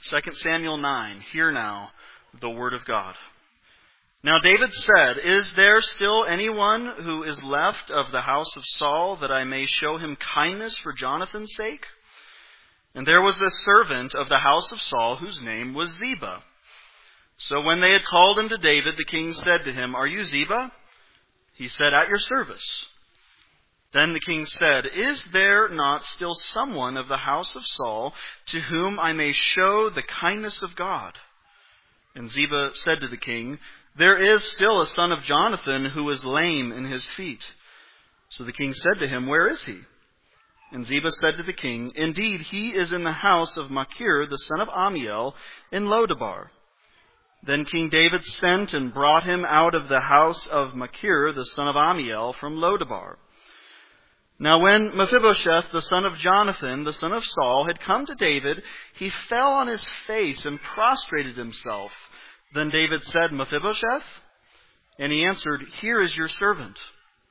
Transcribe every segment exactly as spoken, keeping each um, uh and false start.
Second Samuel nine. Hear now the word of God. Now David said, "Is there still anyone who is left of the house of Saul, that I may show him kindness for Jonathan's sake?" And there was a servant of the house of Saul whose name was Ziba. So when they had called him to David, the king said to him, "Are you Ziba?" He said, "At your service." Then the king said, "Is there not still someone of the house of Saul to whom I may show the kindness of God?" And Ziba said to the king, "There is still a son of Jonathan who is lame in his feet." So the king said to him, "Where is he?" And Ziba said to the king, "Indeed, he is in the house of Machir, the son of Ammiel, in Lodabar." Then King David sent and brought him out of the house of Machir, the son of Ammiel, from Lodabar. Now when Mephibosheth, the son of Jonathan, the son of Saul, had come to David, he fell on his face and prostrated himself. Then David said, "Mephibosheth?" And he answered, "Here is your servant."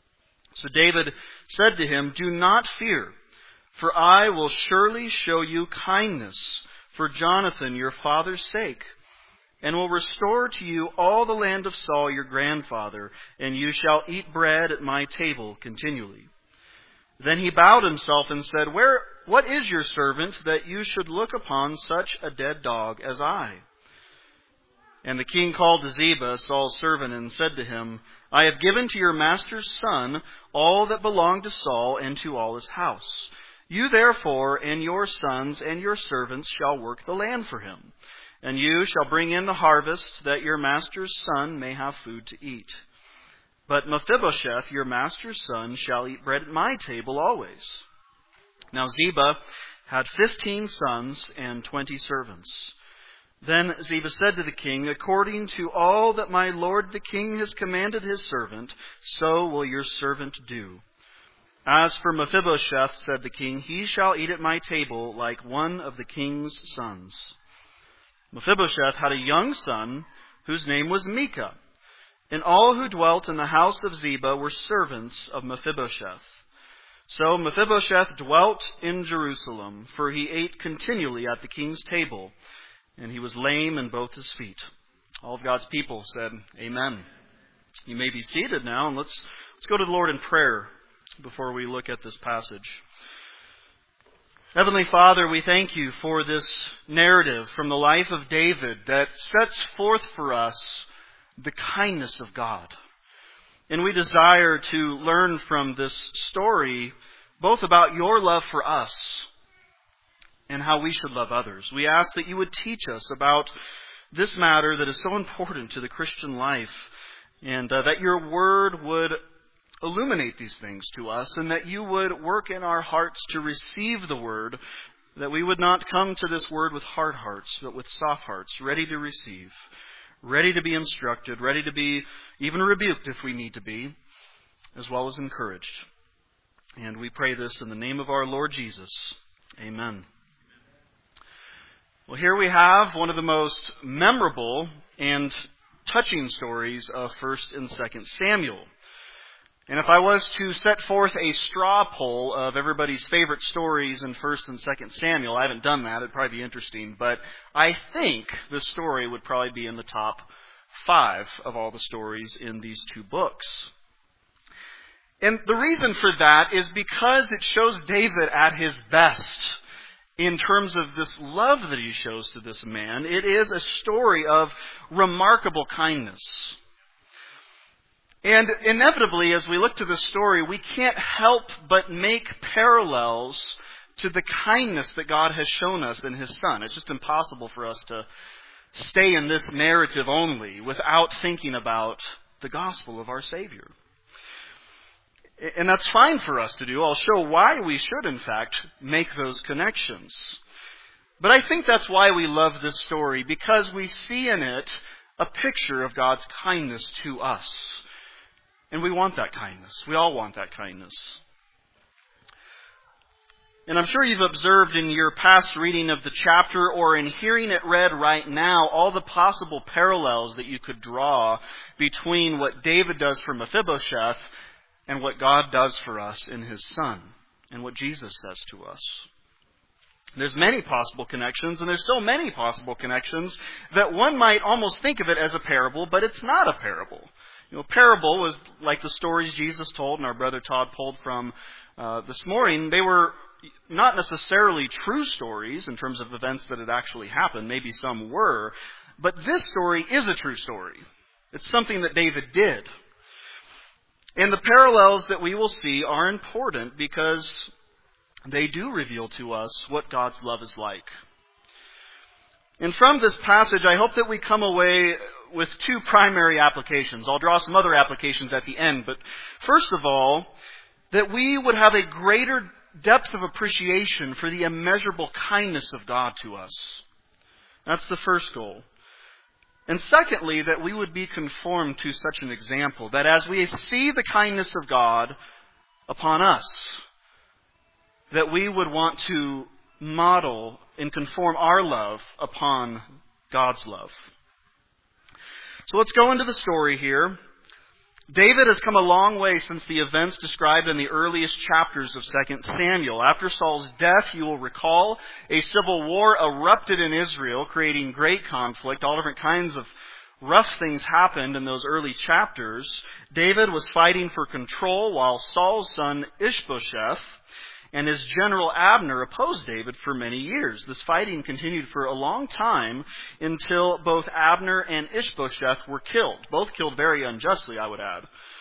So David said to him, "Do not fear, for I will surely show you kindness for Jonathan your father's sake, and will restore to you all the land of Saul your grandfather, and you shall eat bread at my table continually." Then he bowed himself and said, "Where, what is your servant that you should look upon such a dead dog as I?" And the king called to Ziba, Saul's servant, and said to him, "I have given to your master's son all that belonged to Saul and to all his house. You therefore and your sons and your servants shall work the land for him, and you shall bring in the harvest, that your master's son may have food to eat. But Mephibosheth, your master's son, shall eat bread at my table always." Now Ziba had fifteen sons and twenty servants. Then Ziba said to the king, "According to all that my lord the king has commanded his servant, so will your servant do. As for Mephibosheth," said the king, "he shall eat at my table like one of the king's sons." Mephibosheth had a young son whose name was Micah, and all who dwelt in the house of Ziba were servants of Mephibosheth. So Mephibosheth dwelt in Jerusalem, for he ate continually at the king's table, and he was lame in both his feet. All of God's people said, "Amen." You may be seated now, and let's, let's go to the Lord in prayer before we look at this passage. Heavenly Father, we thank you for this narrative from the life of David that sets forth for us the kindness of God. And we desire to learn from this story both about your love for us and how we should love others. We ask that you would teach us about this matter that is so important to the Christian life, and uh, that your word would illuminate these things to us, and that you would work in our hearts to receive the word, that we would not come to this word with hard hearts, but with soft hearts, ready to receive, ready to be instructed, ready to be even rebuked if we need to be, as well as encouraged. And we pray this in the name of our Lord Jesus. Amen. Well, here we have one of the most memorable and touching stories of First and Second Samuel. And if I was to set forth a straw poll of everybody's favorite stories in First and Second Samuel, I haven't done that, it'd probably be interesting, but I think this story would probably be in the top five of all the stories in these two books. And the reason for that is because it shows David at his best in terms of this love that he shows to this man. It is a story of remarkable kindness. And inevitably, as we look to this story, we can't help but make parallels to the kindness that God has shown us in His Son. It's just impossible for us to stay in this narrative only without thinking about the gospel of our Savior. And that's fine for us to do. I'll show why we should, in fact, make those connections. But I think that's why we love this story, because we see in it a picture of God's kindness to us. And we want that kindness. We all want that kindness. And I'm sure you've observed in your past reading of the chapter or in hearing it read right now all the possible parallels that you could draw between what David does for Mephibosheth and what God does for us in His Son, and what Jesus says to us. There's many possible connections, and there's so many possible connections that one might almost think of it as a parable, but it's not a parable. You know, parable was like the stories Jesus told, and our brother Todd pulled from uh, this morning. They were not necessarily true stories in terms of events that had actually happened. Maybe some were. But this story is a true story. It's something that David did. And the parallels that we will see are important because they do reveal to us what God's love is like. And from this passage, I hope that we come away with two primary applications. I'll draw some other applications at the end. But first of all, that we would have a greater depth of appreciation for the immeasurable kindness of God to us. That's the first goal. And secondly, that we would be conformed to such an example, that as we see the kindness of God upon us, that we would want to model and conform our love upon God's love. So let's go into the story here. David has come a long way since the events described in the earliest chapters of Second Samuel. After Saul's death, you will recall, a civil war erupted in Israel, creating great conflict. All different kinds of rough things happened in those early chapters. David was fighting for control while Saul's son Ishbosheth and his general Abner opposed David for many years. This fighting continued for a long time until both Abner and Ishbosheth were killed. Both killed very unjustly, I would add.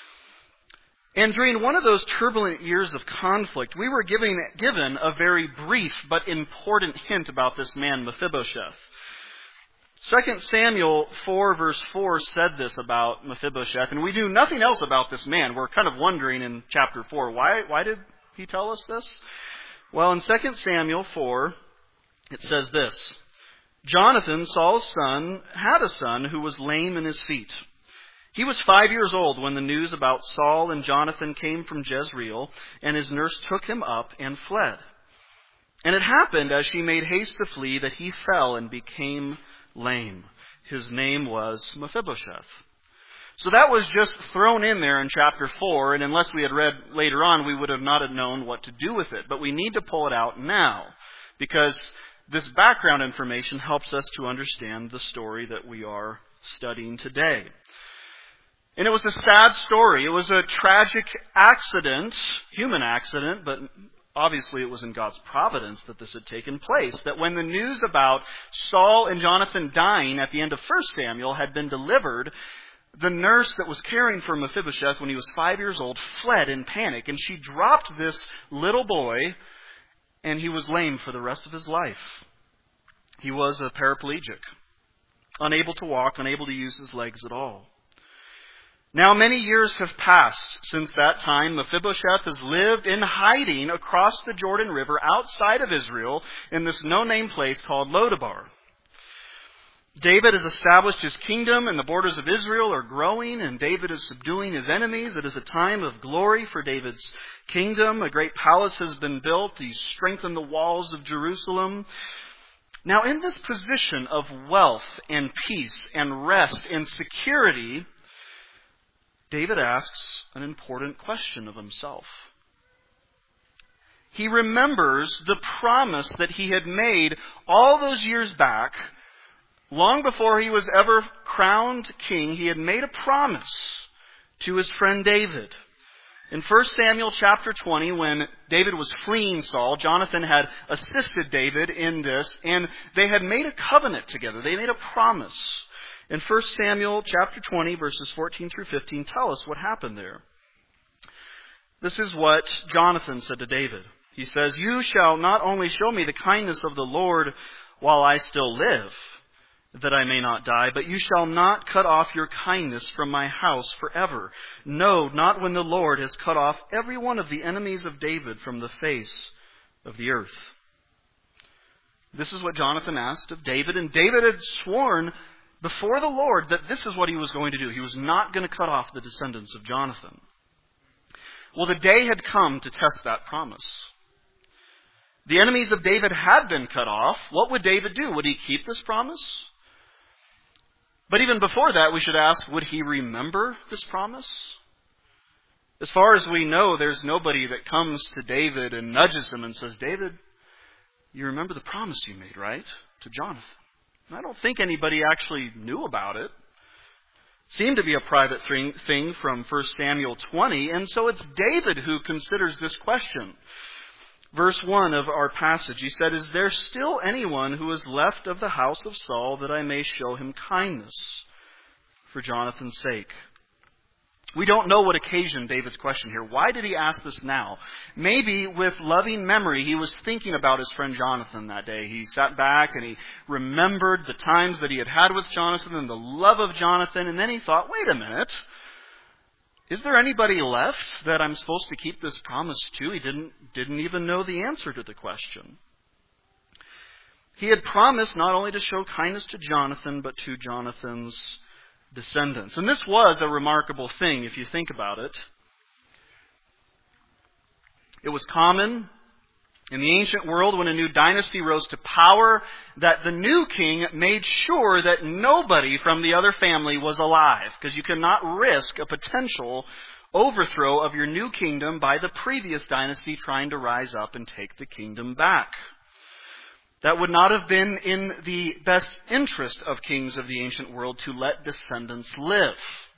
And during one of those turbulent years of conflict, we were giving, given a very brief but important hint about this man, Mephibosheth. Second Samuel four verse four said this about Mephibosheth, and we knew nothing else about this man. We're kind of wondering in chapter four, why, why did he tell us this? Well, in Second Samuel four, it says this: Jonathan, Saul's son, had a son who was lame in his feet. He was five years old when the news about Saul and Jonathan came from Jezreel, and his nurse took him up and fled. And it happened, as she made haste to flee, that he fell and became lame. His name was Mephibosheth. So that was just thrown in there in chapter four, and unless we had read later on, we would have not have known what to do with it. But we need to pull it out now, because this background information helps us to understand the story that we are studying today. And it was a sad story. It was a tragic accident, human accident, but obviously it was in God's providence that this had taken place. That when the news about Saul and Jonathan dying at the end of First Samuel had been delivered, the nurse that was caring for Mephibosheth when he was five years old fled in panic, and she dropped this little boy, and he was lame for the rest of his life. He was a paraplegic, unable to walk, unable to use his legs at all. Now many years have passed since that time. Mephibosheth has lived in hiding across the Jordan River outside of Israel in this no-name place called Lodabar. David has established his kingdom, and the borders of Israel are growing, and David is subduing his enemies. It is a time of glory for David's kingdom. A great palace has been built. He's strengthened the walls of Jerusalem. Now, in this position of wealth and peace and rest and security, David asks an important question of himself. He remembers the promise that he had made all those years back. Long before he was ever crowned king, he had made a promise to his friend David. In First Samuel chapter twenty, when David was fleeing Saul, Jonathan had assisted David in this, and they had made a covenant together. They made a promise. In First Samuel chapter twenty, verses fourteen through fifteen, tell us what happened there. This is what Jonathan said to David. He says, "You shall not only show me the kindness of the Lord while I still live, that I may not die, but you shall not cut off your kindness from my house forever. No, not when the Lord has cut off every one of the enemies of David from the face of the earth." This is what Jonathan asked of David, and David had sworn before the Lord that this is what he was going to do. He was not going to cut off the descendants of Jonathan. Well, the day had come to test that promise. The enemies of David had been cut off. What would David do? Would he keep this promise? But even before that, we should ask, would he remember this promise? As far as we know, there's nobody that comes to David and nudges him and says, "David, You remember the promise you made, right? To Jonathan. And I don't think anybody actually knew about it. Seemed to be a private thing from First Samuel twenty, and so it's David who considers this question. Verse one of our passage, he said, "Is there still anyone who is left of the house of Saul that I may show him kindness for Jonathan's sake?" We don't know what occasioned David's question here. Why did he ask this now? Maybe with loving memory, he was thinking about his friend Jonathan that day. He sat back and he remembered the times that he had had with Jonathan and the love of Jonathan. And then he thought, wait a minute. Is there anybody left that I'm supposed to keep this promise to? He didn't, didn't even know the answer to the question. He had promised not only to show kindness to Jonathan, but to Jonathan's descendants. And this was a remarkable thing if you think about it. It was common in the ancient world when a new dynasty rose to power that the new king made sure that nobody from the other family was alive, because you could not risk a potential overthrow of your new kingdom by the previous dynasty trying to rise up and take the kingdom back. That would not have been in the best interest of kings of the ancient world to let descendants live.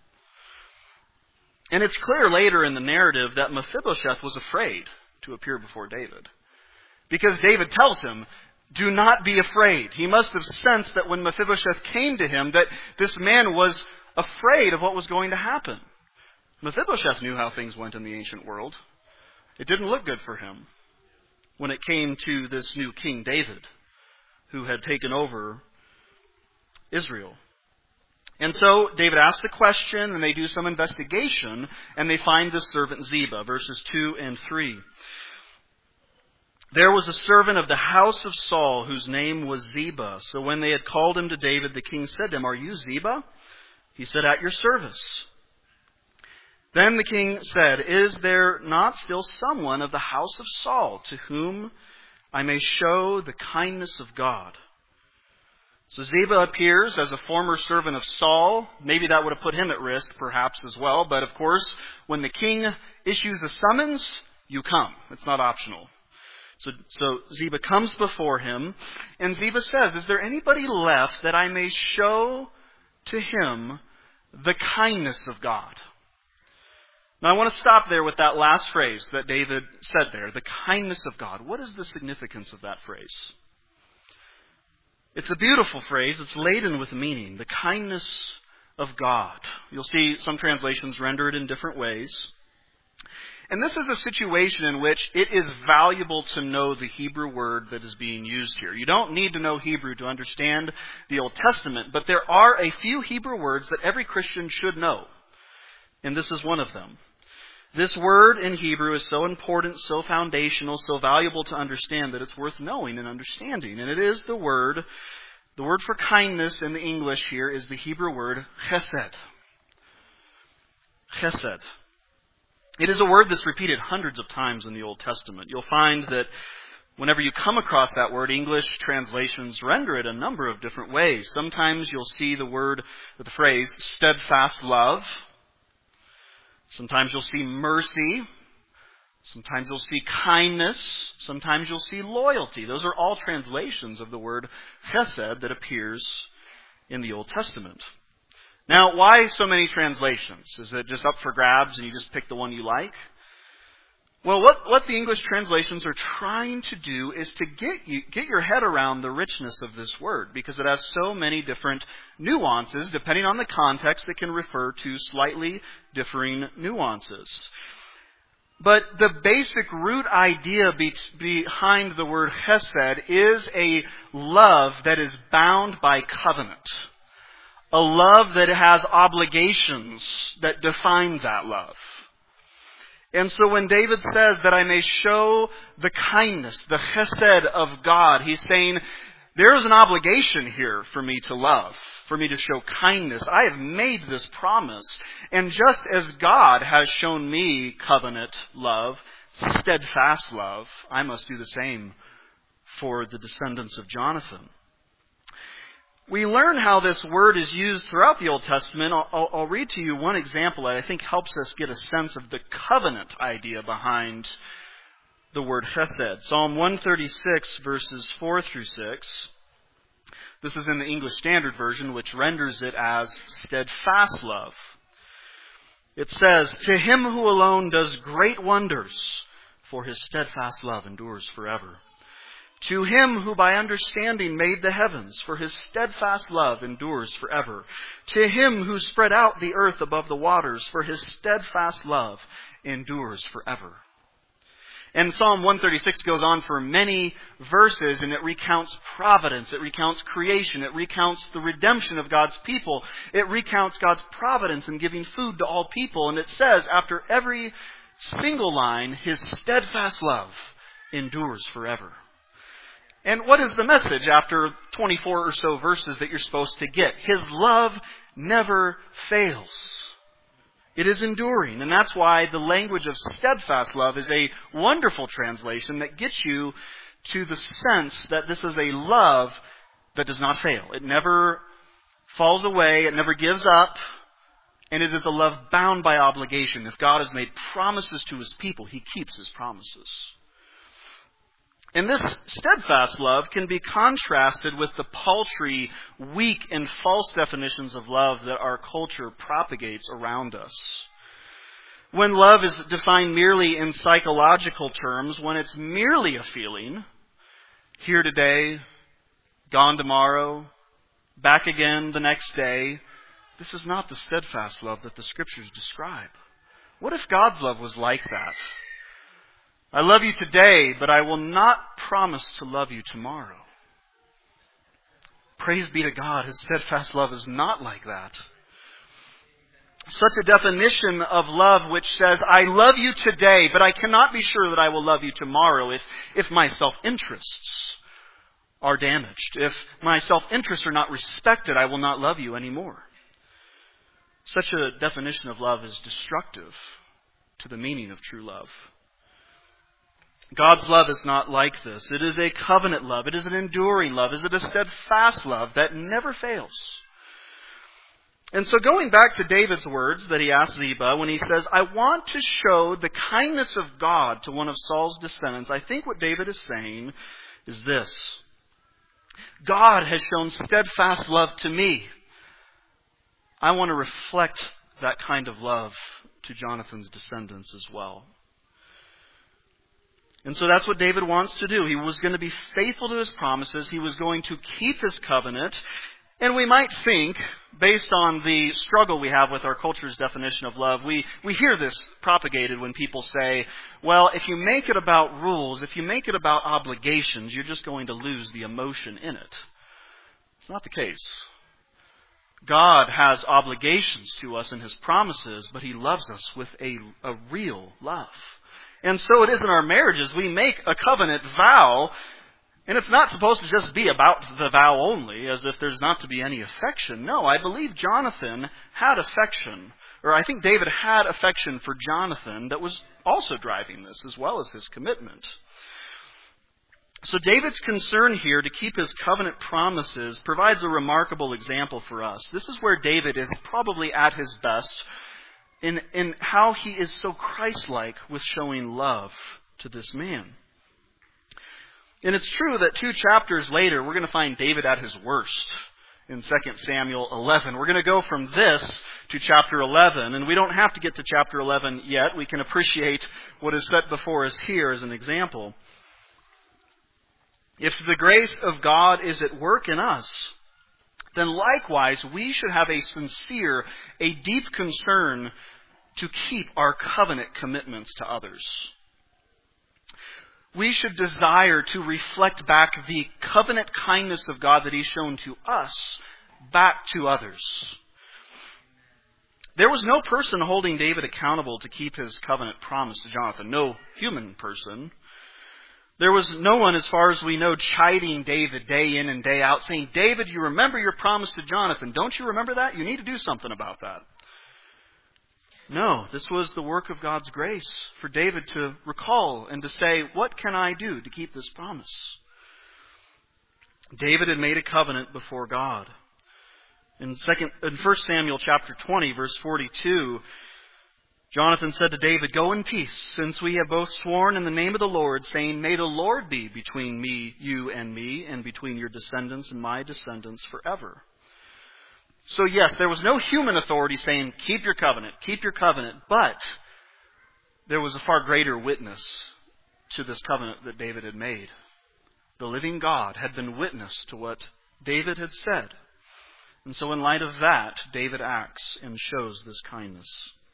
And it's clear later in the narrative that Mephibosheth was afraid to appear before David. Because David tells him, do not be afraid. He must have sensed that when Mephibosheth came to him, that this man was afraid of what was going to happen. Mephibosheth knew how things went in the ancient world. It didn't look good for him when it came to this new King David, who had taken over Israel. And so David asks the question, and they do some investigation, and they find the servant Ziba, verses two and three. "There was a servant of the house of Saul whose name was Ziba. So when they had called him to David, the king said to him, 'Are you Ziba?' He said, 'At your service.' Then the king said, 'Is there not still someone of the house of Saul to whom I may show the kindness of God?' So Ziba appears as a former servant of Saul. Maybe that would have put him at risk, perhaps, as well. But of course, when the king issues a summons, you come. It's not optional. So, so Ziba comes before him, and Ziba says, 'Is there anybody left that I may show to him the kindness of God?'" Now I want to stop there with that last phrase that David said there, the kindness of God. What is the significance of that phrase? It's a beautiful phrase. It's laden with meaning. The kindness of God. You'll see some translations render it in different ways. And this is a situation in which it is valuable to know the Hebrew word that is being used here. You don't need to know Hebrew to understand the Old Testament, but there are a few Hebrew words that every Christian should know. And this is one of them. This word in Hebrew is so important, so foundational, so valuable to understand that it's worth knowing and understanding. And it is the word, the word for kindness in the English here is the Hebrew word chesed. Chesed. It is a word that's repeated hundreds of times in the Old Testament. You'll find that whenever you come across that word, English translations render it a number of different ways. Sometimes you'll see the word, or the phrase, steadfast love. Sometimes you'll see mercy. Sometimes you'll see kindness. Sometimes you'll see loyalty. Those are all translations of the word chesed that appears in the Old Testament. Now, why so many translations? Is it just up for grabs and you just pick the one you like? Well, what, what the English translations are trying to do is to get you, get your head around the richness of this word, because it has so many different nuances, depending on the context, that can refer to slightly differing nuances. But the basic root idea be, behind the word chesed is a love that is bound by covenant. A love that has obligations that define that love. And so when David says that I may show the kindness, the chesed of God, he's saying there is an obligation here for me to love, for me to show kindness. I have made this promise. And just as God has shown me covenant love, steadfast love, I must do the same for the descendants of Jonathan. We learn how this word is used throughout the Old Testament. I'll, I'll, I'll read to you one example that I think helps us get a sense of the covenant idea behind the word chesed. Psalm one thirty-six, verses four through six. This is in the English Standard Version, which renders it as steadfast love. It says, "To him who alone does great wonders, for his steadfast love endures forever. To him who by understanding made the heavens, for his steadfast love endures forever. To him who spread out the earth above the waters, for his steadfast love endures forever." And Psalm one thirty-six goes on for many verses, and it recounts providence, it recounts creation, it recounts the redemption of God's people, it recounts God's providence in giving food to all people. And it says, after every single line, his steadfast love endures forever. And what is the message after twenty-four or so verses that you're supposed to get? His love never fails. It is enduring, and that's why the language of steadfast love is a wonderful translation that gets you to the sense that this is a love that does not fail. It never falls away, it never gives up, and it is a love bound by obligation. If God has made promises to his people, he keeps his promises. And this steadfast love can be contrasted with the paltry, weak, and false definitions of love that our culture propagates around us. When love is defined merely in psychological terms, when it's merely a feeling, here today, gone tomorrow, back again the next day, this is not the steadfast love that the Scriptures describe. What if God's love was like that? I love you today, but I will not promise to love you tomorrow. Praise be to God, his steadfast love is not like that. Such a definition of love which says, I love you today, but I cannot be sure that I will love you tomorrow if, if my self-interests are damaged. If my self-interests are not respected, I will not love you anymore. Such a definition of love is destructive to the meaning of true love. God's love is not like this. It is a covenant love. It is an enduring love. It is a steadfast love that never fails. And so going back to David's words that he asked Ziba when he says, I want to show the kindness of God to one of Saul's descendants, I think what David is saying is this. God has shown steadfast love to me. I want to reflect that kind of love to Jonathan's descendants as well. And so that's what David wants to do. He was going to be faithful to his promises. He was going to keep his covenant. And we might think, based on the struggle we have with our culture's definition of love, we, we hear this propagated when people say, well, if you make it about rules, if you make it about obligations, you're just going to lose the emotion in it. It's not the case. God has obligations to us in his promises, but he loves us with a, a real love. And so it is in our marriages. We make a covenant vow, and it's not supposed to just be about the vow only, as if there's not to be any affection. No, I believe Jonathan had affection, or I think David had affection for Jonathan that was also driving this, as well as his commitment. So David's concern here to keep his covenant promises provides a remarkable example for us. This is where David is probably at his best in, in how he is so Christ-like with showing love to this man. And it's true that two chapters later, we're going to find David at his worst in Second Samuel eleven. We're going to go from this to chapter eleven, and we don't have to get to chapter eleven yet. We can appreciate what is set before us here as an example. If the grace of God is at work in us, then likewise we should have a sincere, a deep concern to keep our covenant commitments to others. We should desire to reflect back the covenant kindness of God that he's shown to us back to others. There was no person holding David accountable to keep his covenant promise to Jonathan. No human person. There was no one, as far as we know, chiding David day in and day out, saying, David, you remember your promise to Jonathan. Don't you remember that? You need to do something about that. No, this was the work of God's grace for David to recall and to say, what can I do to keep this promise? David had made a covenant before God. In second, in First Samuel chapter twenty, verse forty-two, Jonathan said to David, "Go in peace, since we have both sworn in the name of the Lord, saying, 'May the Lord be between me, you and me, and between your descendants and my descendants forever.'" So yes, there was no human authority saying, "Keep your covenant, keep your covenant," but there was a far greater witness to this covenant that David had made. The living God had been witness to what David had said. And so in light of that, David acts and shows this kindness.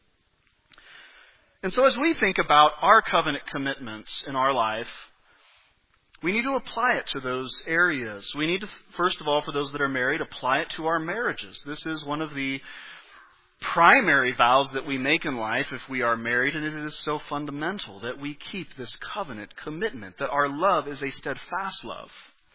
And so as we think about our covenant commitments in our life, we need to apply it to those areas. We need to, first of all, for those that are married, apply it to our marriages. This is one of the primary vows that we make in life if we are married, and it is so fundamental that we keep this covenant commitment, that our love is a steadfast love.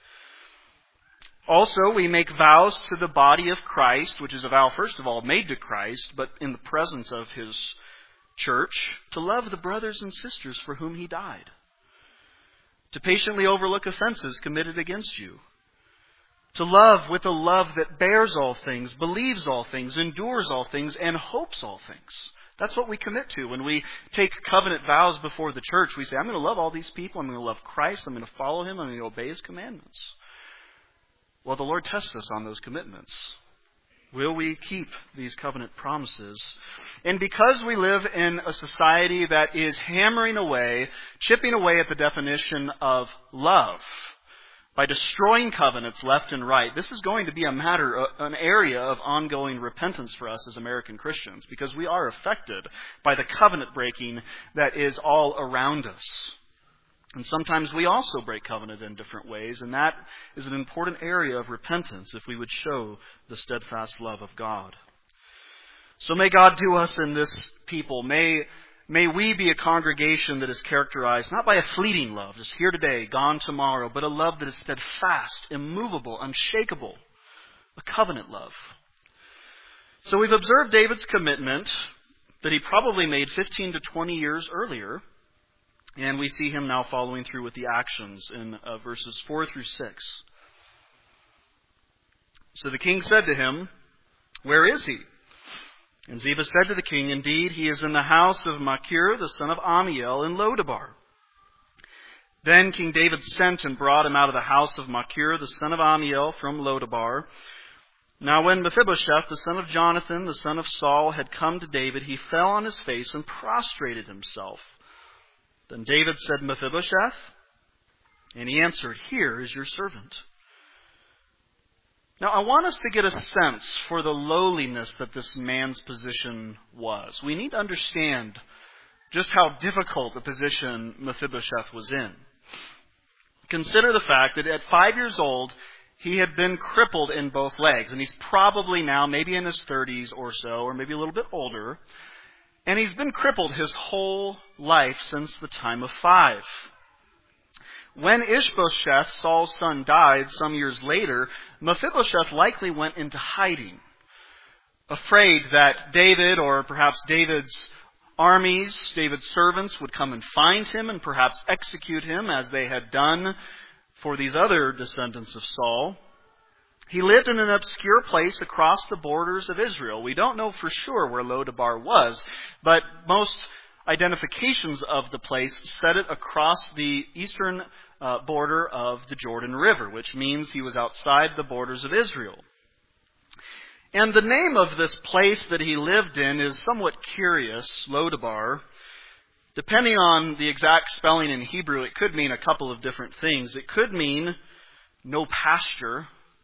Also, we make vows to the body of Christ, which is a vow, first of all, made to Christ, but in the presence of His church, to love the brothers and sisters for whom He died, to patiently overlook offenses committed against you, to love with a love that bears all things, believes all things, endures all things, and hopes all things. That's what we commit to. When we take covenant vows before the church, we say, I'm going to love all these people, I'm going to love Christ, I'm going to follow Him, I'm going to obey His commandments. Well, the Lord tests us on those commitments. Will we keep these covenant promises? And because we live in a society that is hammering away, chipping away at the definition of love by destroying covenants left and right, this is going to be a matter, an area of ongoing repentance for us as American Christians, because we are affected by the covenant breaking that is all around us. And sometimes we also break covenant in different ways, and that is an important area of repentance if we would show the steadfast love of God. So may God do us in this people. May, may we be a congregation that is characterized not by a fleeting love, just here today, gone tomorrow, but a love that is steadfast, immovable, unshakable, a covenant love. So we've observed David's commitment that he probably made fifteen to twenty years earlier. And we see him now following through with the actions in uh, verses four through six. So the king said to him, "Where is he?" And Ziba said to the king, "Indeed, he is in the house of Machir, the son of Ammiel, in Lodabar." Then King David sent and brought him out of the house of Machir, the son of Ammiel, from Lodabar. Now when Mephibosheth, the son of Jonathan, the son of Saul, had come to David, he fell on his face and prostrated himself. Then David said, "Mephibosheth?" And he answered, "Here is your servant." Now I want us to get a sense for the lowliness that this man's position was. We need to understand just how difficult the position Mephibosheth was in. Consider the fact that at five years old, he had been crippled in both legs. And he's probably now maybe in his thirties or so, or maybe a little bit older. And he's been crippled his whole life since the time of five. When Ishbosheth, Saul's son, died some years later, Mephibosheth likely went into hiding, afraid that David, or perhaps David's armies, David's servants, would come and find him and perhaps execute him as they had done for these other descendants of Saul. He lived in an obscure place across the borders of Israel. We don't know for sure where Lodabar was, but most identifications of the place set it across the eastern uh, border of the Jordan River, which means he was outside the borders of Israel. And the name of this place that he lived in is somewhat curious, Lodabar. Depending on the exact spelling in Hebrew, it could mean a couple of different things. It could mean no pasture,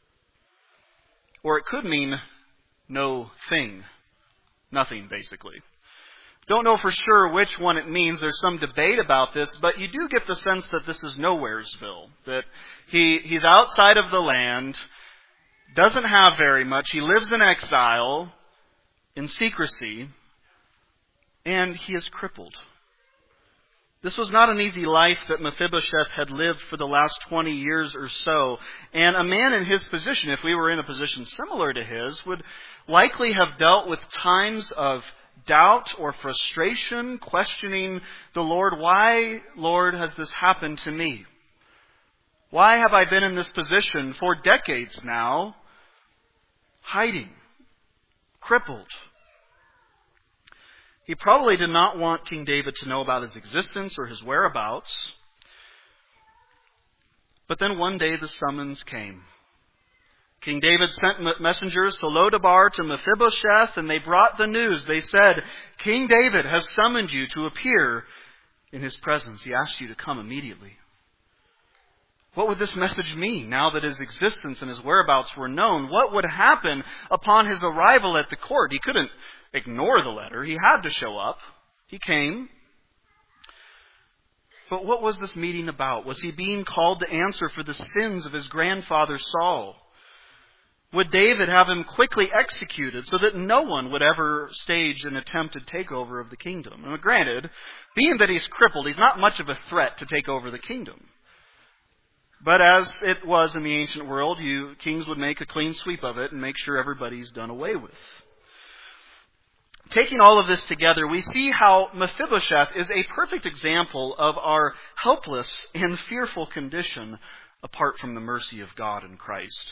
or it could mean no thing. Nothing, basically. Don't know for sure which one it means. There's some debate about this, but you do get the sense that this is Nowheresville. That he, he's outside of the land, doesn't have very much. He lives in exile, in secrecy, and he is crippled. This was not an easy life that Mephibosheth had lived for the last twenty years or so. And a man in his position, if we were in a position similar to his, would likely have dealt with times of doubt or frustration, questioning the Lord. Why, Lord, has this happened to me? Why have I been in this position for decades now, hiding, crippled? He probably did not want King David to know about his existence or his whereabouts. But then one day the summons came. King David sent messengers to Lodabar to Mephibosheth, and they brought the news. They said, King David has summoned you to appear in his presence. He asked you to come immediately. What would this message mean now that his existence and his whereabouts were known? What would happen upon his arrival at the court? He couldn't ignore the letter. He had to show up. He came. But what was this meeting about? Was he being called to answer for the sins of his grandfather Saul? Would David have him quickly executed so that no one would ever stage an attempted takeover of the kingdom? Now, granted, being that he's crippled, he's not much of a threat to take over the kingdom. But as it was in the ancient world, you kings would make a clean sweep of it and make sure everybody's done away with. Taking all of this together, we see how Mephibosheth is a perfect example of our helpless and fearful condition apart from the mercy of God in Christ.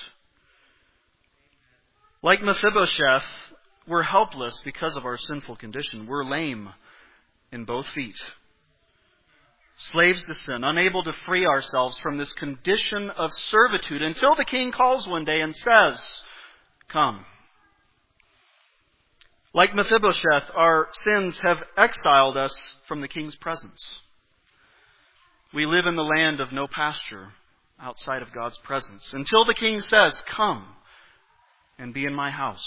Like Mephibosheth, we're helpless because of our sinful condition. We're lame in both feet. Slaves to sin, unable to free ourselves from this condition of servitude until the king calls one day and says, come. Like Mephibosheth, our sins have exiled us from the king's presence. We live in the land of no pasture outside of God's presence until the king says, come and be in my house.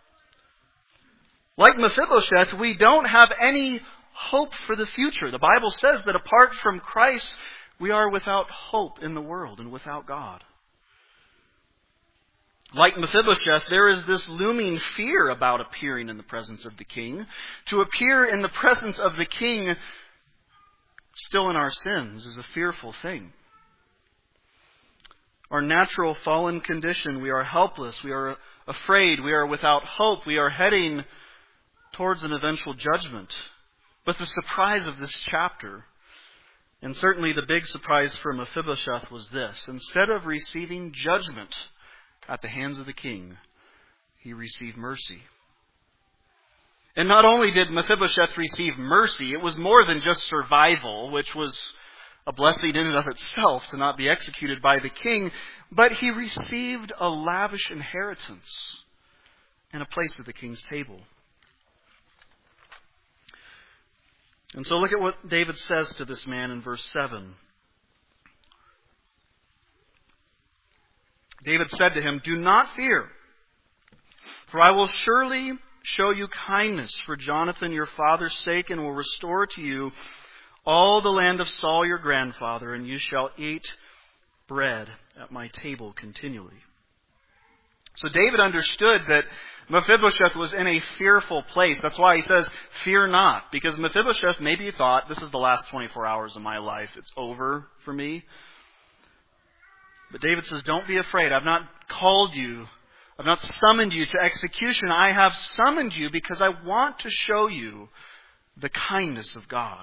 Like Mephibosheth, we don't have any hope for the future. The Bible says that apart from Christ, we are without hope in the world and without God. Like Mephibosheth, there is this looming fear about appearing in the presence of the king. To appear in the presence of the king still in our sins is a fearful thing. Our natural fallen condition, we are helpless, we are afraid, we are without hope, we are heading towards an eventual judgment. But the surprise of this chapter, and certainly the big surprise for Mephibosheth, was this. Instead of receiving judgment at the hands of the king, he received mercy. And not only did Mephibosheth receive mercy, it was more than just survival, which was a blessing in and of itself to not be executed by the king, but he received a lavish inheritance and a place at the king's table. And so look at what David says to this man in verse seven. David said to him, do not fear, for I will surely show you kindness for Jonathan your father's sake, and will restore to you all the land of Saul your grandfather, and you shall eat bread at my table continually. So David understood that Mephibosheth was in a fearful place. That's why he says, fear not. Because Mephibosheth maybe thought, this is the last twenty-four hours of my life. It's over for me. But David says, don't be afraid. I've not called you. I've not summoned you to execution. I have summoned you because I want to show you the kindness of God.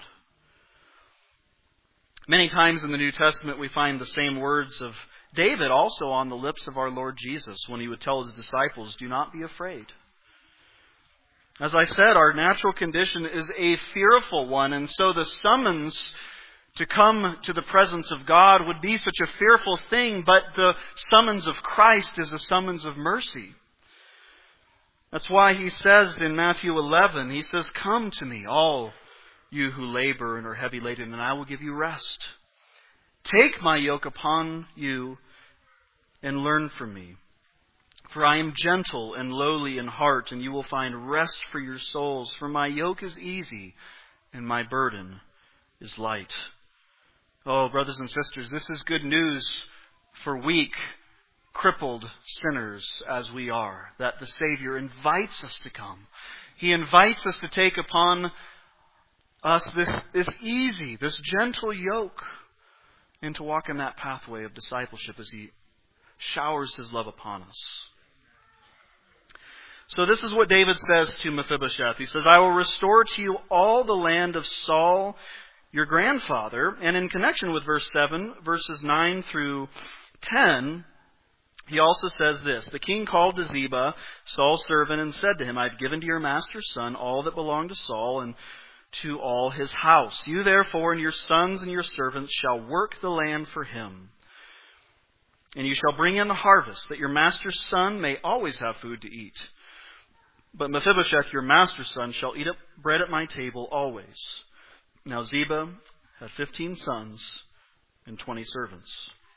Many times in the New Testament we find the same words of David also on the lips of our Lord Jesus when he would tell his disciples, do not be afraid. As I said, our natural condition is a fearful one, and so the summons to come to the presence of God would be such a fearful thing, but the summons of Christ is a summons of mercy. That's why he says in Matthew eleven, he says, come to me, all you who labor and are heavy laden, and I will give you rest. Take my yoke upon you and learn from me. For I am gentle and lowly in heart, and you will find rest for your souls. For my yoke is easy and my burden is light. Oh, brothers and sisters, this is good news for weak, crippled sinners as we are, that the Savior invites us to come. He invites us to take upon us this, this easy, this gentle yoke, and to walk in that pathway of discipleship as He showers His love upon us. So this is what David says to Mephibosheth. He says, I will restore to you all the land of Saul, your grandfather. And in connection with verse seven, verses nine through ten, he also says this, the king called to Ziba, Saul's servant, and said to him, I have given to your master's son all that belonged to Saul and to all his house. You therefore and your sons and your servants shall work the land for him. And you shall bring in the harvest, that your master's son may always have food to eat. But Mephibosheth, your master's son, shall eat up bread at my table always. Now Ziba had fifteen sons and twenty servants.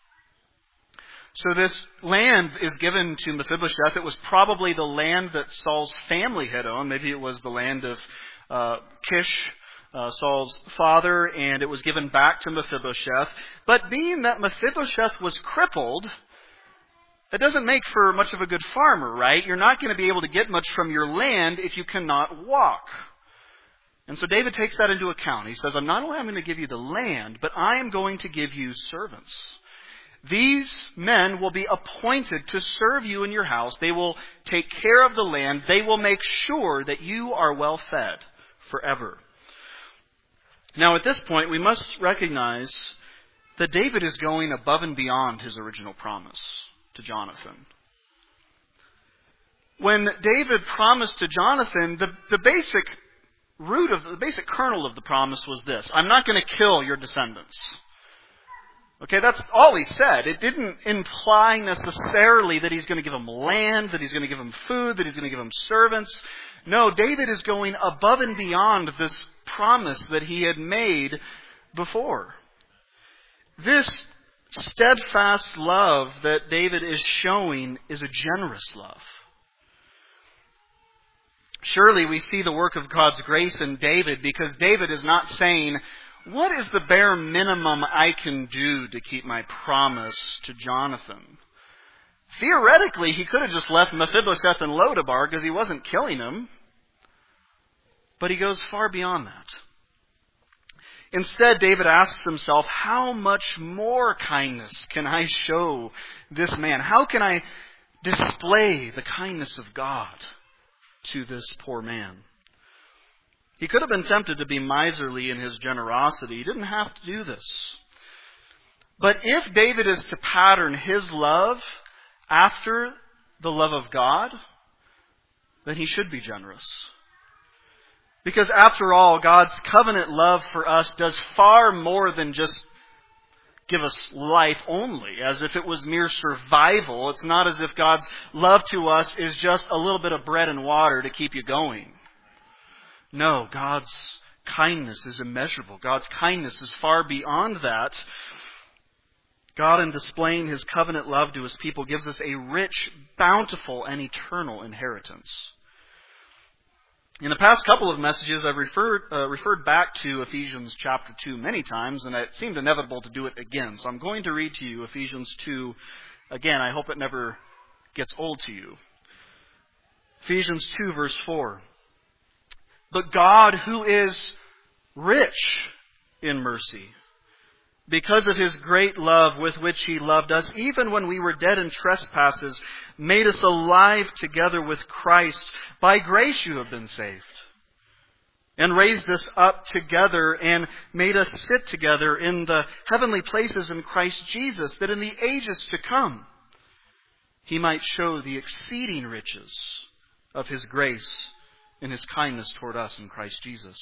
So this land is given to Mephibosheth. It was probably the land that Saul's family had owned. Maybe it was the land of uh, Kish, uh, Saul's father, and it was given back to Mephibosheth. But being that Mephibosheth was crippled, it doesn't make for much of a good farmer, right? You're not going to be able to get much from your land if you cannot walk. And so David takes that into account. He says, I'm not only going to give you the land, but I am going to give you servants. These men will be appointed to serve you in your house. They will take care of the land. They will make sure that you are well fed forever. Now at this point, we must recognize that David is going above and beyond his original promise to Jonathan. When David promised to Jonathan, the, the basic root of the basic kernel of the promise was this: I'm not going to kill your descendants. Okay, that's all he said. It didn't imply necessarily that he's going to give them land, that he's going to give them food, that he's going to give them servants. No, David is going above and beyond this promise that he had made before. This steadfast love that David is showing is a generous love. Surely we see the work of God's grace in David, because David is not saying, what is the bare minimum I can do to keep my promise to Jonathan? Theoretically, he could have just left Mephibosheth in Lodabar because he wasn't killing him. But he goes far beyond that. Instead, David asks himself, how much more kindness can I show this man? How can I display the kindness of God to this poor man? He could have been tempted to be miserly in his generosity. He didn't have to do this. But if David is to pattern his love after the love of God, then he should be generous. Because after all, God's covenant love for us does far more than just give us life only, as if it was mere survival. It's not as if God's love to us is just a little bit of bread and water to keep you going. No, God's kindness is immeasurable. God's kindness is far beyond that. God, in displaying His covenant love to His people, gives us a rich, bountiful, and eternal inheritance. In the past couple of messages, I've referred uh, referred back to Ephesians chapter two many times, and it seemed inevitable to do it again. So I'm going to read to you Ephesians two again. I hope it never gets old to you. Ephesians two, verse four. But God, who is rich in mercy, because of His great love with which He loved us, even when we were dead in trespasses, made us alive together with Christ. By grace you have been saved. And raised us up together and made us sit together in the heavenly places in Christ Jesus, that in the ages to come He might show the exceeding riches of His grace in His kindness toward us in Christ Jesus.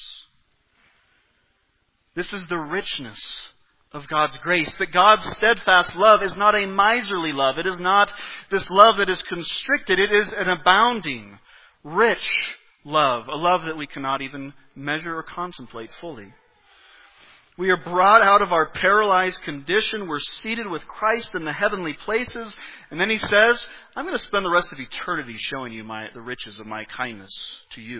This is the richness of God's grace, that God's steadfast love is not a miserly love. It is not this love that is constricted. It is an abounding, rich love, a love that we cannot even measure or contemplate fully. We are brought out of our paralyzed condition. We're seated with Christ in the heavenly places. And then He says, I'm going to spend the rest of eternity showing you my, the riches of my kindness to you.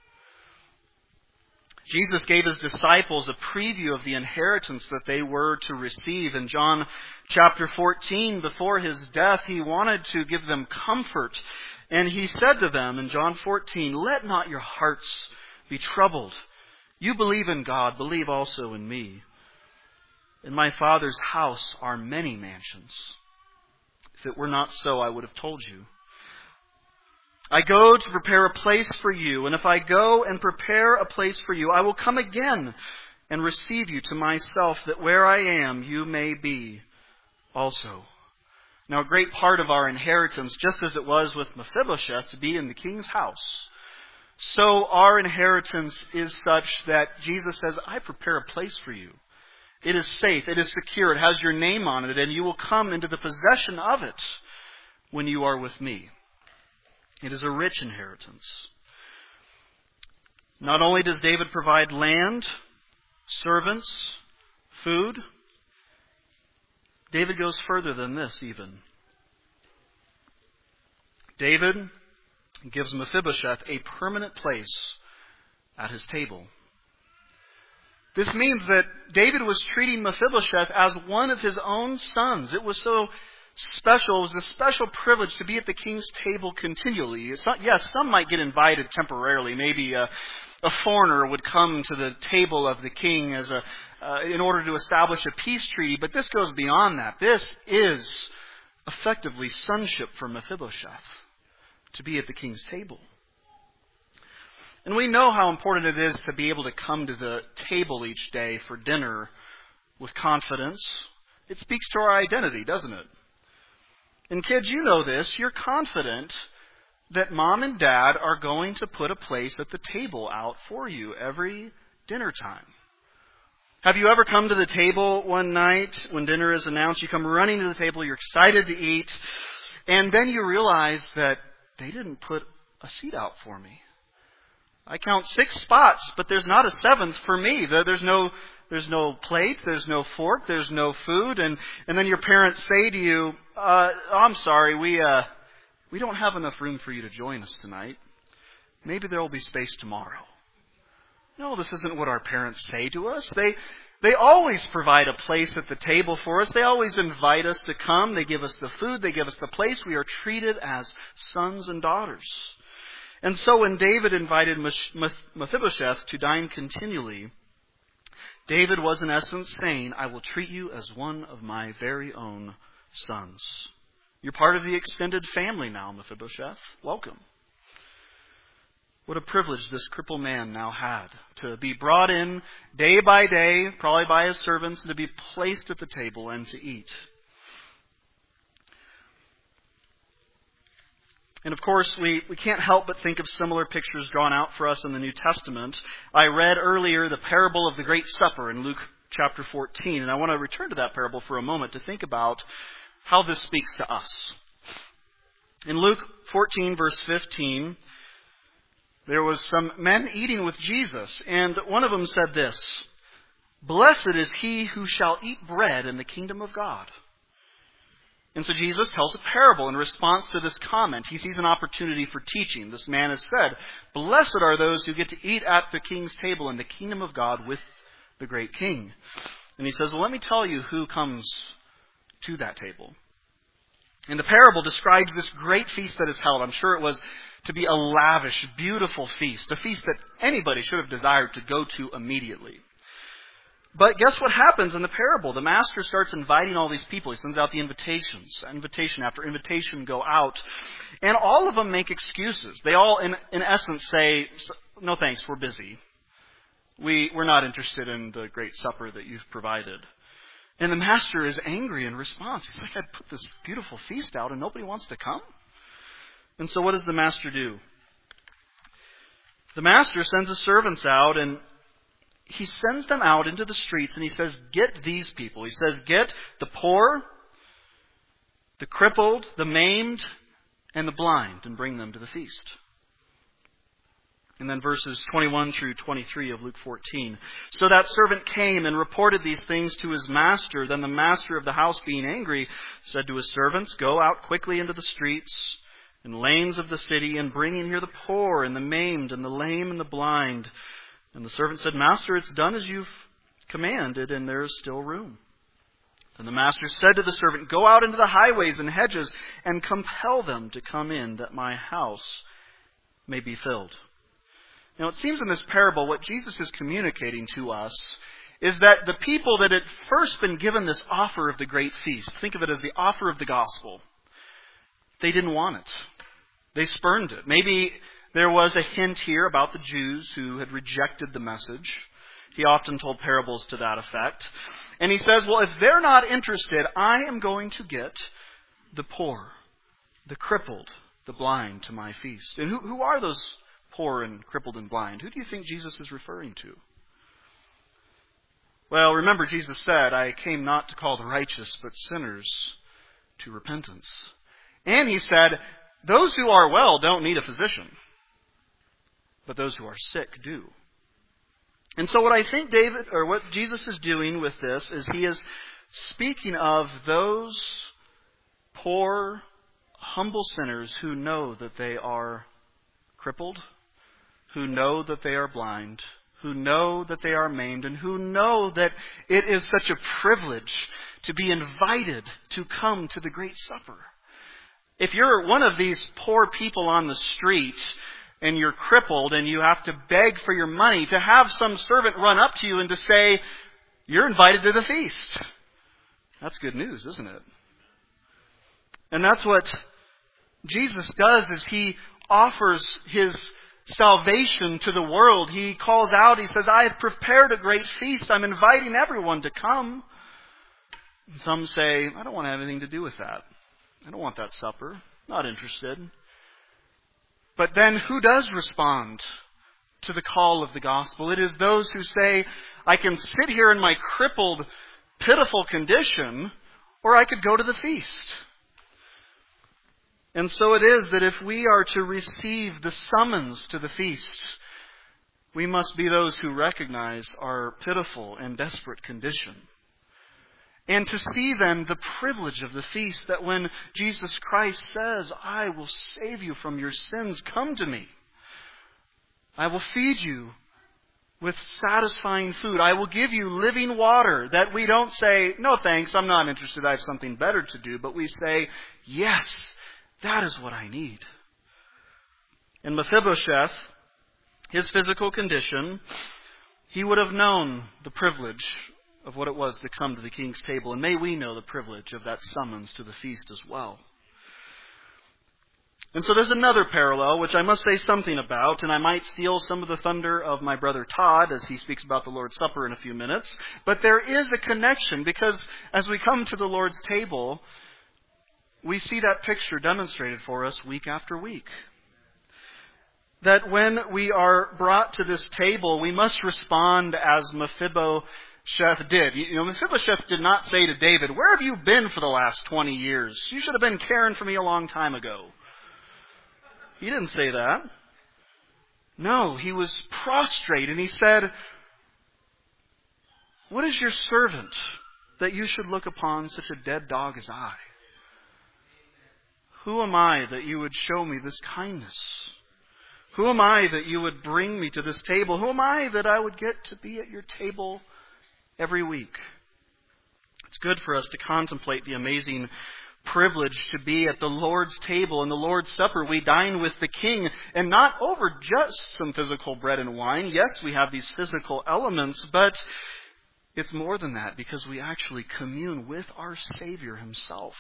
Jesus gave His disciples a preview of the inheritance that they were to receive. In John chapter fourteen, before His death, He wanted to give them comfort. And He said to them in John fourteen, let not your hearts be troubled. You believe in God, believe also in me. In my Father's house are many mansions. If it were not so, I would have told you. I go to prepare a place for you, and if I go and prepare a place for you, I will come again and receive you to myself, that where I am, you may be also. Now, a great part of our inheritance, just as it was with Mephibosheth, to be in the king's house, so our inheritance is such that Jesus says, I prepare a place for you. It is safe, it is secure, it has your name on it, and you will come into the possession of it when you are with me. It is a rich inheritance. Not only does David provide land, servants, food, David goes further than this even. David gives Mephibosheth a permanent place at his table. This means that David was treating Mephibosheth as one of his own sons. It was so special. It was a special privilege to be at the king's table continually. It's not, yes, some might get invited temporarily. Maybe a, a foreigner would come to the table of the king as a uh, in order to establish a peace treaty. But this goes beyond that. This is effectively sonship for Mephibosheth, to be at the king's table. And we know how important it is to be able to come to the table each day for dinner with confidence. It speaks to our identity, doesn't it? And kids, you know this. You're confident that mom and dad are going to put a place at the table out for you every dinner time. Have you ever come to the table one night when dinner is announced? You come running to the table, you're excited to eat, and then you realize that they didn't put a seat out for me. I count six spots, but there's not a seventh for me. There's no, there's no plate, there's no fork, there's no food, and, and then your parents say to you, uh, I'm sorry, we, uh, we don't have enough room for you to join us tonight. Maybe there will be space tomorrow. No, this isn't what our parents say to us. They, they always provide a place at the table for us. They always invite us to come. They give us the food. They give us the place. We are treated as sons and daughters. And so when David invited Mephibosheth to dine continually, David was in essence saying, I will treat you as one of my very own sons. You're part of the extended family now, Mephibosheth. Welcome. What a privilege this crippled man now had, to be brought in day by day, probably by his servants, and to be placed at the table and to eat. And of course, we, we can't help but think of similar pictures drawn out for us in the New Testament. I read earlier the parable of the Great Supper in Luke chapter fourteen, and I want to return to that parable for a moment to think about how this speaks to us. In Luke fourteen, verse fifteen, there was some men eating with Jesus, and one of them said this, Blessed is he who shall eat bread in the kingdom of God. And so Jesus tells a parable in response to this comment. He sees an opportunity for teaching. This man has said, Blessed are those who get to eat at the king's table in the kingdom of God with the great king. And he says, well, let me tell you who comes to that table. And the parable describes this great feast that is held. I'm sure it was to be a lavish, beautiful feast, a feast that anybody should have desired to go to immediately. But guess what happens in the parable? The master starts inviting all these people. He sends out the invitations. Invitation after invitation go out. And all of them make excuses. They all, in, in essence, say, no thanks, we're busy. We, we're not interested in the great supper that you've provided. And the master is angry in response. He's like, I put this beautiful feast out and nobody wants to come? And so what does the master do? The master sends his servants out, and he sends them out into the streets, and he says, get these people. He says, get the poor, the crippled, the maimed, and the blind, and bring them to the feast. And then verses twenty-one through twenty-three of Luke fourteen. So that servant came and reported these things to his master. Then the master of the house, being angry, said to his servants, go out quickly into the streets and lanes of the city, and bring in here the poor, and the maimed, and the lame, and the blind. And the servant said, Master, it's done as you've commanded, and there is still room. Then the master said to the servant, go out into the highways and hedges, and compel them to come in, that my house may be filled. Now, it seems in this parable, what Jesus is communicating to us is that the people that had first been given this offer of the great feast, think of it as the offer of the gospel, they didn't want it. They spurned it. Maybe there was a hint here about the Jews who had rejected the message. He often told parables to that effect. And he says, well, if they're not interested, I am going to get the poor, the crippled, the blind to my feast. And who, who are those poor and crippled and blind? Who do you think Jesus is referring to? Well, remember Jesus said, I came not to call the righteous, but sinners to repentance. And he said, those who are well don't need a physician, but those who are sick do. And so what I think David, or what Jesus is doing with this, is he is speaking of those poor, humble sinners who know that they are crippled, who know that they are blind, who know that they are maimed, and who know that it is such a privilege to be invited to come to the great supper. If you're one of these poor people on the street and you're crippled and you have to beg for your money, to have some servant run up to you and to say, you're invited to the feast. That's good news, isn't it? And that's what Jesus does, is he offers his salvation to the world. He calls out, he says, I have prepared a great feast. I'm inviting everyone to come. And some say, I don't want to have anything to do with that. I don't want that supper. Not interested. But then who does respond to the call of the gospel? It is those who say, I can sit here in my crippled, pitiful condition, or I could go to the feast. And so it is that if we are to receive the summons to the feast, we must be those who recognize our pitiful and desperate condition. And to see then the privilege of the feast, that when Jesus Christ says, I will save you from your sins, come to me. I will feed you with satisfying food. I will give you living water. That we don't say, no thanks, I'm not interested, I have something better to do. But we say, yes, that is what I need. And Mephibosheth, his physical condition, he would have known the privilege of what it was to come to the king's table. And may we know the privilege of that summons to the feast as well. And so there's another parallel, which I must say something about, and I might steal some of the thunder of my brother Todd as he speaks about the Lord's Supper in a few minutes. But there is a connection, because as we come to the Lord's table, we see that picture demonstrated for us week after week. That when we are brought to this table, we must respond as Mephibosheth did. You know, Mephibosheth did not say to David, where have you been for the last twenty years? You should have been caring for me a long time ago. He didn't say that. No, he was prostrate and he said, what is your servant that you should look upon such a dead dog as I? Who am I that you would show me this kindness? Who am I that you would bring me to this table? Who am I that I would get to be at your table every week? It's good for us to contemplate the amazing privilege to be at the Lord's table. In the Lord's Supper, we dine with the King, and not over just some physical bread and wine. Yes, we have these physical elements, but it's more than that, because we actually commune with our Savior himself.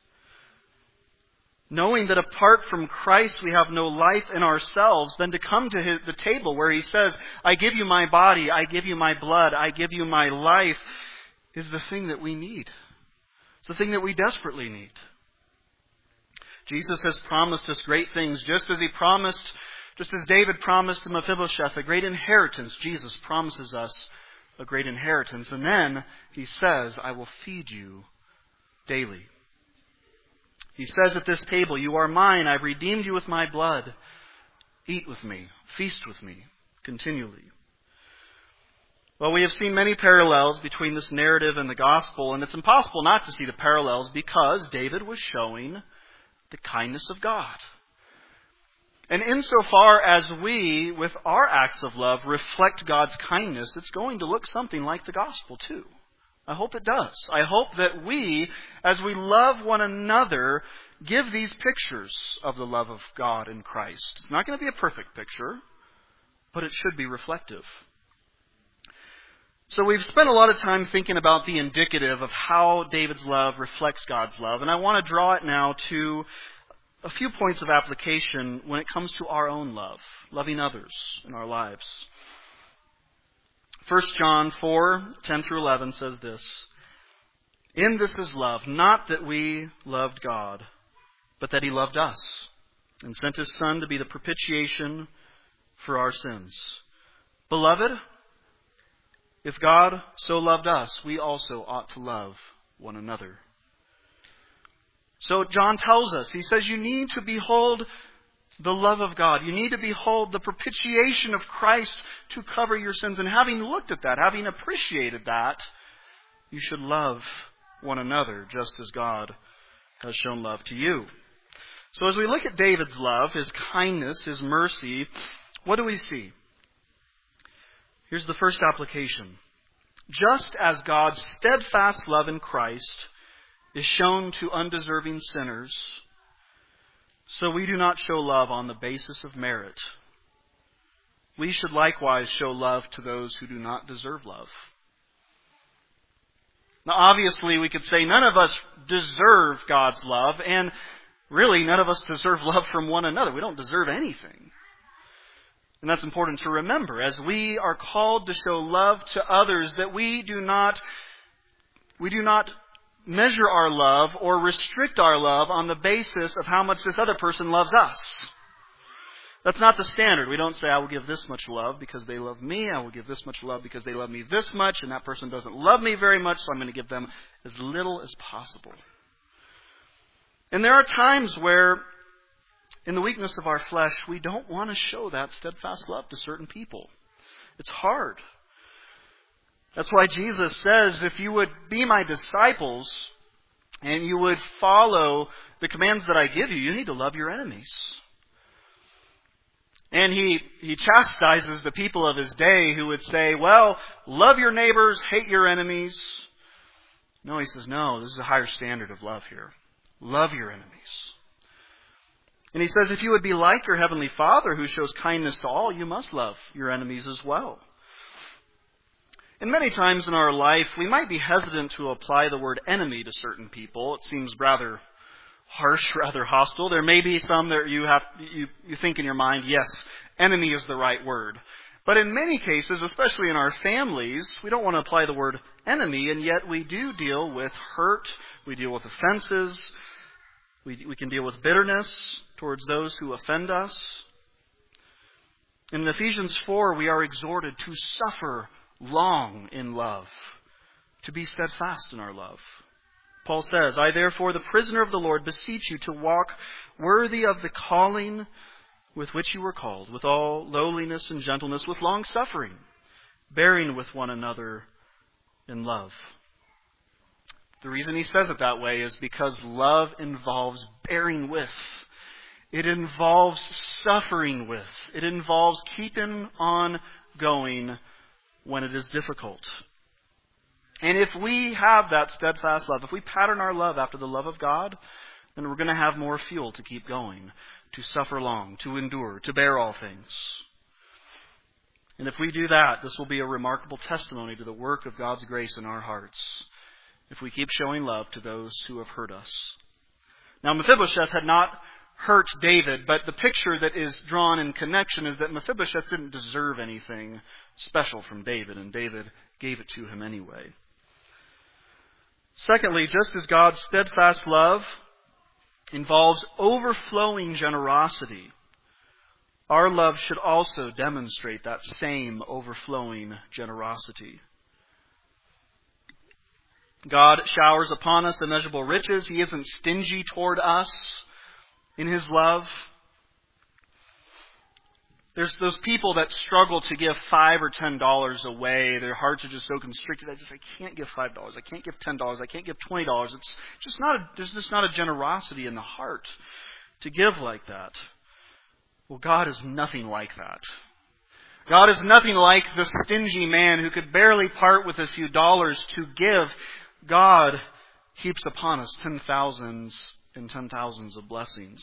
Knowing that apart from Christ we have no life in ourselves, then to come to his, the table where he says, I give you my body, I give you my blood, I give you my life, is the thing that we need. It's the thing that we desperately need. Jesus has promised us great things, just as he promised, just as David promised to Mephibosheth a great inheritance. Jesus promises us a great inheritance. And then he says, I will feed you daily. He says at this table, you are mine, I've redeemed you with my blood. Eat with me, feast with me, continually. Well, we have seen many parallels between this narrative and the gospel, and it's impossible not to see the parallels because David was showing the kindness of God. And insofar as we, with our acts of love, reflect God's kindness, it's going to look something like the gospel too. I hope it does. I hope that we, as we love one another, give these pictures of the love of God in Christ. It's not going to be a perfect picture, but it should be reflective. So we've spent a lot of time thinking about the indicative of how David's love reflects God's love, and I want to draw it now to a few points of application when it comes to our own love, loving others in our lives. First John four, ten through eleven says this, In this is love, not that we loved God, but that He loved us and sent His Son to be the propitiation for our sins. Beloved, if God so loved us, we also ought to love one another. So John tells us, he says, you need to behold the love of God. You need to behold the propitiation of Christ to cover your sins. And having looked at that, having appreciated that, you should love one another just as God has shown love to you. So as we look at David's love, his kindness, his mercy, what do we see? Here's the first application. Just as God's steadfast love in Christ is shown to undeserving sinners, so we do not show love on the basis of merit. We should likewise show love to those who do not deserve love. Now, obviously, we could say none of us deserve God's love, and really none of us deserve love from one another. We don't deserve anything. And that's important to remember as we are called to show love to others, that we do not, we do not measure our love or restrict our love on the basis of how much this other person loves us. That's not the standard. We don't say, I will give this much love because they love me. I will give this much love because they love me this much, and that person doesn't love me very much, so I'm going to give them as little as possible. And there are times where, in the weakness of our flesh, we don't want to show that steadfast love to certain people. It's hard. That's why Jesus says, if you would be my disciples and you would follow the commands that I give you, you need to love your enemies. And he, he chastises the people of his day who would say, well, love your neighbors, hate your enemies. No, he says, no, this is a higher standard of love here. Love your enemies. And he says, if you would be like your heavenly Father who shows kindness to all, you must love your enemies as well. And many times in our life, we might be hesitant to apply the word enemy to certain people. It seems rather harsh, rather hostile. There may be some that you have you, you think in your mind, yes, enemy is the right word. But in many cases, especially in our families, we don't want to apply the word enemy, and yet we do deal with hurt, we deal with offenses, we, we can deal with bitterness towards those who offend us. In Ephesians four, we are exhorted to suffer long in love, to be steadfast in our love. Paul says, I therefore, the prisoner of the Lord, beseech you to walk worthy of the calling with which you were called, with all lowliness and gentleness, with long suffering, bearing with one another in love. The reason he says it that way is because love involves bearing with. It involves suffering with. It involves keeping on going when it is difficult. And if we have that steadfast love, if we pattern our love after the love of God, then we're going to have more fuel to keep going, to suffer long, to endure, to bear all things. And if we do that, this will be a remarkable testimony to the work of God's grace in our hearts, if we keep showing love to those who have hurt us. Now, Mephibosheth had not hurt David, but the picture that is drawn in connection is that Mephibosheth didn't deserve anything special from David, and David gave it to him anyway. Secondly, just as God's steadfast love involves overflowing generosity, our love should also demonstrate that same overflowing generosity. God showers upon us immeasurable riches. He isn't stingy toward us in His love. There's those people that struggle to give five or ten dollars away. Their hearts are just so constricted. I just I can't give five dollars. I can't give ten dollars. I can't give twenty dollars. It's just not a, there's just not a generosity in the heart to give like that. Well, God is nothing like that. God is nothing like the stingy man who could barely part with a few dollars to give. God heaps upon us ten thousands and ten thousands of blessings.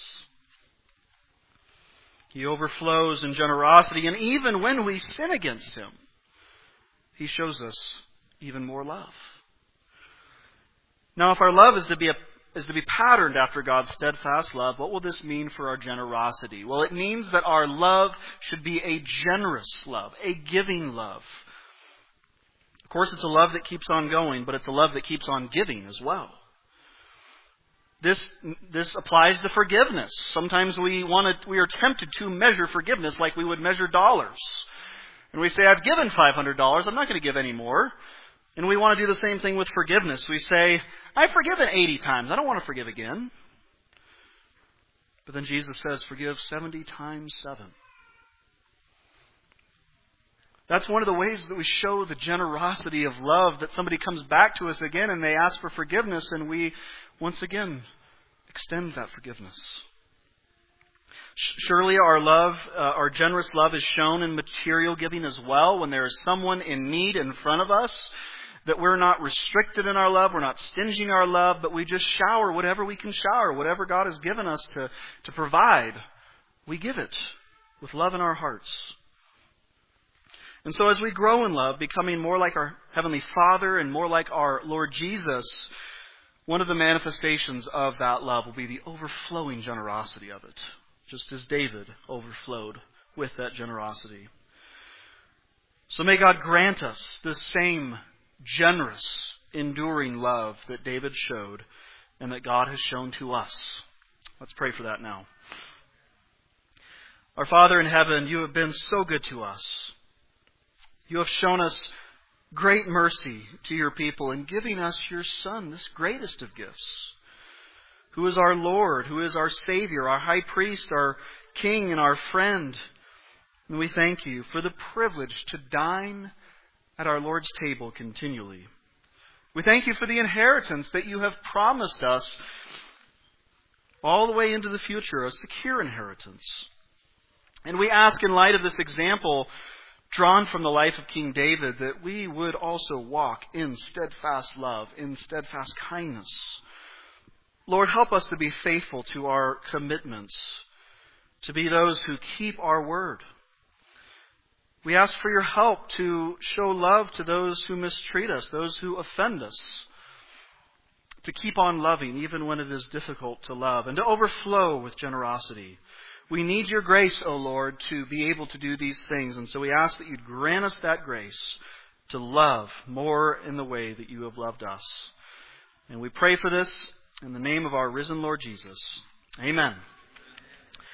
He overflows in generosity, and even when we sin against Him, He shows us even more love. Now, if our love is to be a, is to be patterned after God's steadfast love, what will this mean for our generosity? Well, it means that our love should be a generous love, a giving love. Of course, it's a love that keeps on going, but it's a love that keeps on giving as well. This this applies to forgiveness. Sometimes we want to, we are tempted to measure forgiveness like we would measure dollars. And we say, I've given five hundred dollars, I'm not going to give any more. And we want to do the same thing with forgiveness. We say, I've forgiven eighty times, I don't want to forgive again. But then Jesus says, forgive seventy times seven. That's one of the ways that we show the generosity of love, that somebody comes back to us again and they ask for forgiveness, and we once again extend that forgiveness. Surely our love, uh, our generous love is shown in material giving as well. When there is someone in need in front of us, that we're not restricted in our love, we're not stingy in our love, but we just shower whatever we can shower, whatever God has given us to, to provide. We give it with love in our hearts. And so as we grow in love, becoming more like our Heavenly Father and more like our Lord Jesus, one of the manifestations of that love will be the overflowing generosity of it, just as David overflowed with that generosity. So may God grant us the same generous, enduring love that David showed and that God has shown to us. Let's pray for that now. Our Father in heaven, you have been so good to us. You have shown us great mercy to your people in giving us your Son, this greatest of gifts, who is our Lord, who is our Savior, our High Priest, our King, and our friend. And we thank you for the privilege to dine at our Lord's table continually. We thank you for the inheritance that you have promised us all the way into the future, a secure inheritance. And we ask, in light of this example drawn from the life of King David, that we would also walk in steadfast love, in steadfast kindness. Lord, help us to be faithful to our commitments, to be those who keep our word. We ask for your help to show love to those who mistreat us, those who offend us, to keep on loving even when it is difficult to love, and to overflow with generosity. We need your grace, O Lord, to be able to do these things, and so we ask that you'd grant us that grace to love more in the way that you have loved us. And we pray for this in the name of our risen Lord Jesus. Amen.